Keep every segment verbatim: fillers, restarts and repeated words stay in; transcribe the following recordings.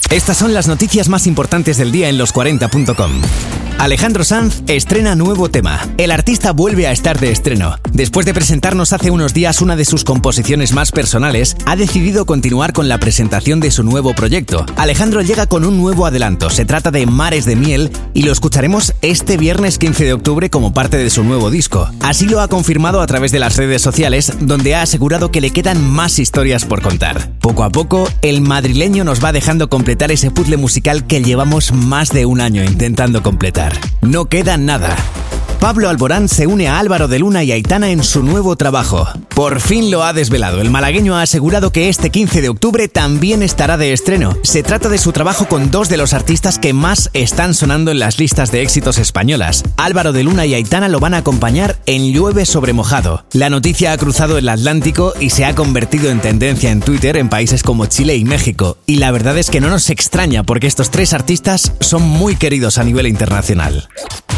Estas son las noticias más importantes del día en los cuarenta punto com. Alejandro Sanz estrena nuevo tema. El artista vuelve a estar de estreno. Después de presentarnos hace unos días una de sus composiciones más personales, ha decidido continuar con la presentación de su nuevo proyecto. Alejandro llega con un nuevo adelanto. Se trata de Mares de Miel y lo escucharemos este viernes quince de octubre como parte de su nuevo disco. Así lo ha confirmado a través de las redes sociales, donde ha asegurado que le quedan más historias por contar. Poco a poco, el madrileño nos va dejando completar ese puzzle musical que llevamos más de un año intentando completar. No queda nada. Pablo Alborán se une a Álvaro de Luna y Aitana en su nuevo trabajo. Por fin lo ha desvelado. El malagueño ha asegurado que este quince de octubre también estará de estreno. Se trata de su trabajo con dos de los artistas que más están sonando en las listas de éxitos españolas. Álvaro de Luna y Aitana lo van a acompañar en Llueve sobre mojado. La noticia ha cruzado el Atlántico y se ha convertido en tendencia en Twitter en países como Chile y México. Y la verdad es que no nos extraña porque estos tres artistas son muy queridos a nivel internacional.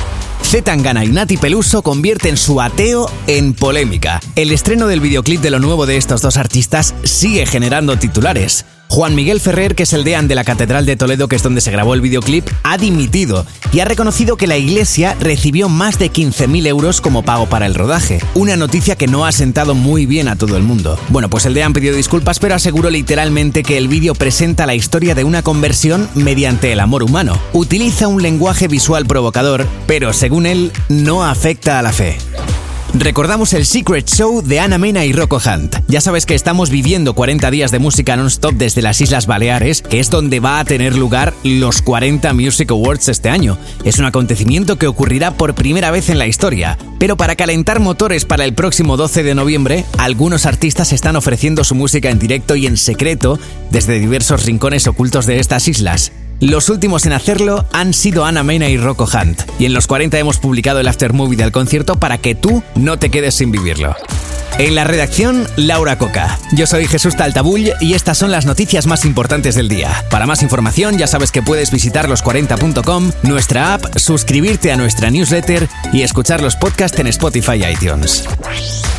C. Tangana y Nati Peluso convierten su ateo en polémica. El estreno del videoclip de lo nuevo de estos dos artistas sigue generando titulares. Juan Miguel Ferrer, que es el deán de la Catedral de Toledo, que es donde se grabó el videoclip, ha dimitido y ha reconocido que la iglesia recibió más de quince mil euros como pago para el rodaje. Una noticia que no ha sentado muy bien a todo el mundo. Bueno, pues el deán pidió disculpas, pero aseguró literalmente que el vídeo presenta la historia de una conversión mediante el amor humano. Utiliza un lenguaje visual provocador, pero según él, no afecta a la fe. Recordamos el Secret Show de Ana Mena y Rocco Hunt. Ya sabes que estamos viviendo cuarenta días de música non-stop desde las Islas Baleares, que es donde va a tener lugar los cuarenta Music Awards este año. Es un acontecimiento que ocurrirá por primera vez en la historia. Pero para calentar motores para el próximo doce de noviembre, algunos artistas están ofreciendo su música en directo y en secreto desde diversos rincones ocultos de estas islas. Los últimos en hacerlo han sido Ana Mena y Rocco Hunt, y en los cuarenta hemos publicado el aftermovie del concierto para que tú no te quedes sin vivirlo. En la redacción, Laura Coca. Yo soy Jesús Taltabull y estas son las noticias más importantes del día. Para más información ya sabes que puedes visitar los cuarenta punto com, nuestra app, suscribirte a nuestra newsletter y escuchar los podcasts en Spotify y iTunes.